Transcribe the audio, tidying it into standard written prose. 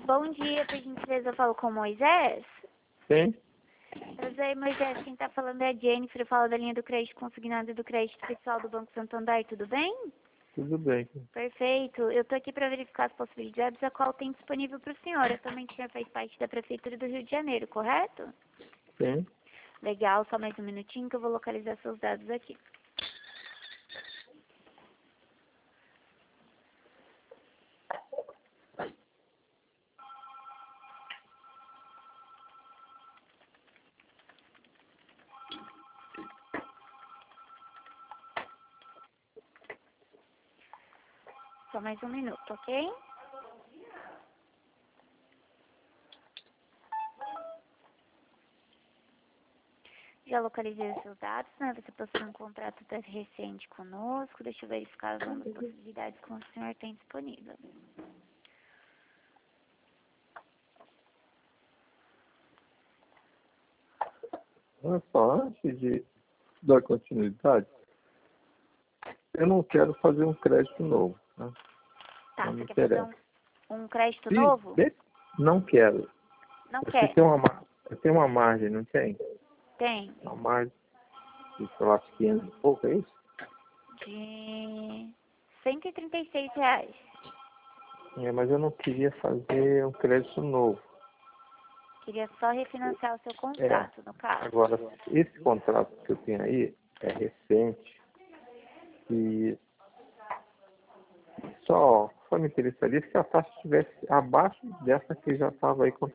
Bom dia, por gentileza, eu falo com o Moisés. Sim? Oi, Moisés, quem tá falando é a Jennifer, eu falo da linha do crédito consignado e do crédito pessoal do Banco Santander, tudo bem? Tudo bem. Perfeito, eu tô aqui para verificar as possibilidades a qual tem disponível para o senhor. Atualmente o senhor faz parte da Prefeitura do Rio de Janeiro, correto? Sim? Legal, só mais um minutinho que eu vou localizar seus dados aqui. Só mais um minuto, ok? Já localizei os seus dados, né? Você possui um contrato recente conosco. Deixa eu verificar as novas possibilidades que o senhor tem disponível. Olha só, antes de dar continuidade, eu não quero fazer um crédito novo. Né? Tá, Não me você quer fazer interessa. um crédito Se novo? Não quero. Não Você quer? tem uma margem, não tem? Tem. Uma margem de, sei lá, 500 e pouco, é isso? De R$ 136. É, mas eu não queria fazer um crédito novo. Queria só refinanciar o seu É. contrato, no caso. Agora, esse contrato que eu tenho aí é recente e só me interessaria se a taxa estivesse abaixo dessa que já estava aí